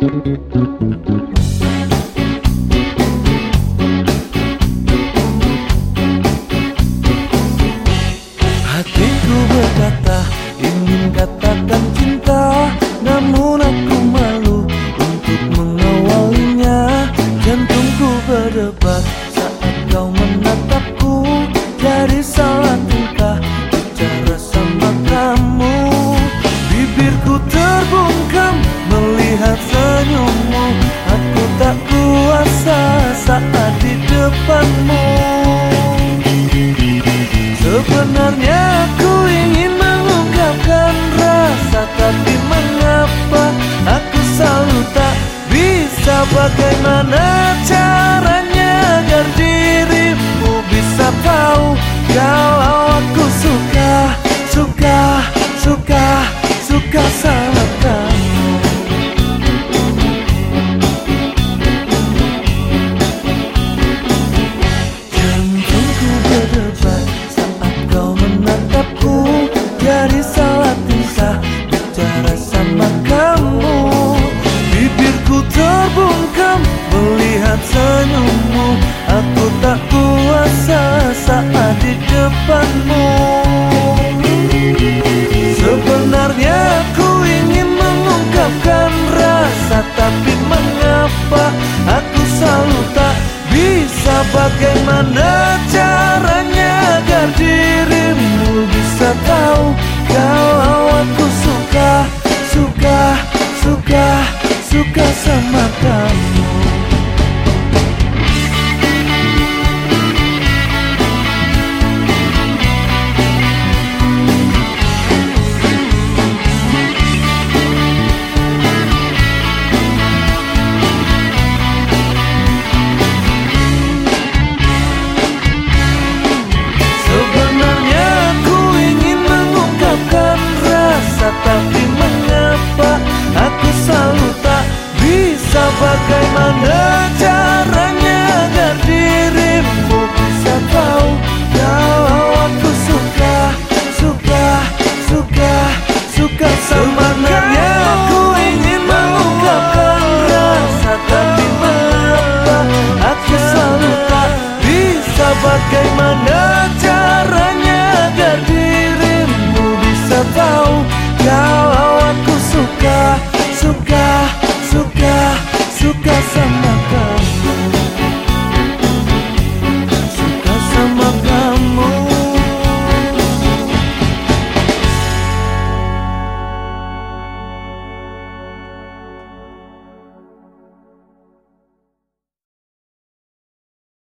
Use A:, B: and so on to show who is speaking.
A: Hatiku berkata ingin katakan cinta, namun aku malu untuk mengawalinya. Jantungku berdebar saat kau menatapku, jadi salah tingkah bicara sama kamu. Bibirku terbungkam melihat senyummu, aku tak kuasa saat di depanmu. Sebenarnya aku ingin mengungkapkan rasa, tapi mengapa aku selalu tak bisa. Bagaimana caranya agar dirimu bisa tahu kalau aku suka sama kamu. Jantungku berdebar saat kau menatapku, jadi salah tingkah bicara sama kamu. Bibirku terbungkam melihat senyummu, aku tak kuasa saat di depanmu. Sebenarnya aku ingin mengungkapkan rasa, tapi mengapa aku selalu tak bisa. Bagaimana